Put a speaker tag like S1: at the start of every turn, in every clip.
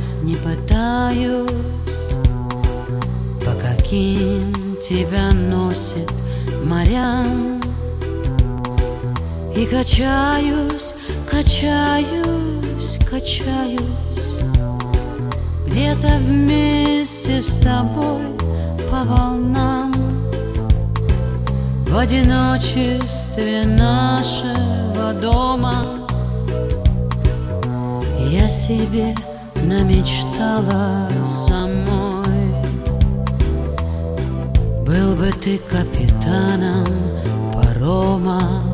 S1: не пытаюсь, по каким тебя носит морям, и качаюсь, качаюсь, качаюсь где-то вместе с тобой по волнам, в одиночестве нашего дома. Я себе намечтала самой, был бы ты капитаном парома,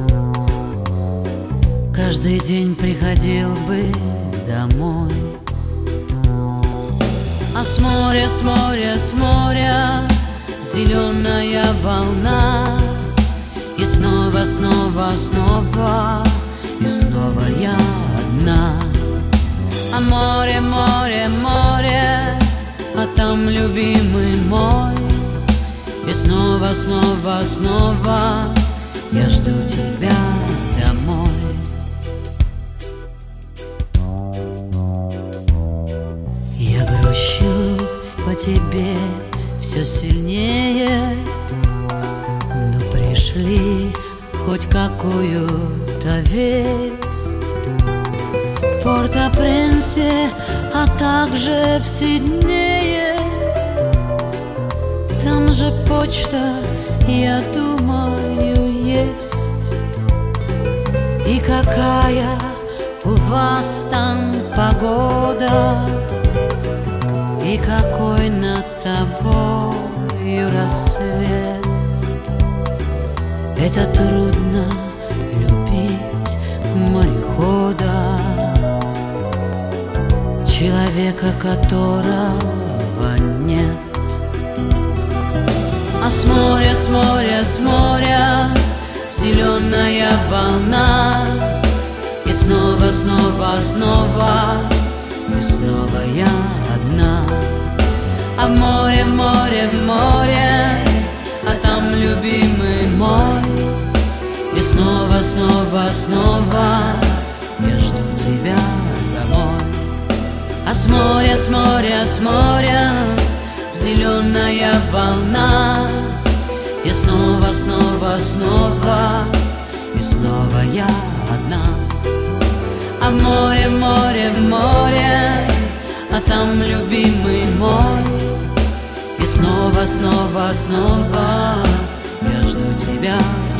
S1: каждый день приходил бы домой. А с моря, с моря, с моря зеленая волна, и снова, снова, снова, и снова я одна. А море, море, море, а там любимый мой, и снова, снова, снова я жду тебя домой. Я грущу по тебе все сильнее, но пришли хоть какую-то весть. В Порт-о-Пренсе, а также в Сиднее, там же почта, я думаю, есть. И какая у вас там погода, и какой над тобою рассвет. Это трудно любить морехода, человека, которого нет. А с моря, с моря, с моря зеленая волна, и снова, снова, снова, и снова я одна. А море, море, море, а там любимый мой, и снова, снова, снова я жду тебя домой. А с моря, с моря, с моря зеленая волна, и снова, снова, снова, и снова я одна. А море, море, море, а там любимый мой, и снова, снова, снова я жду тебя.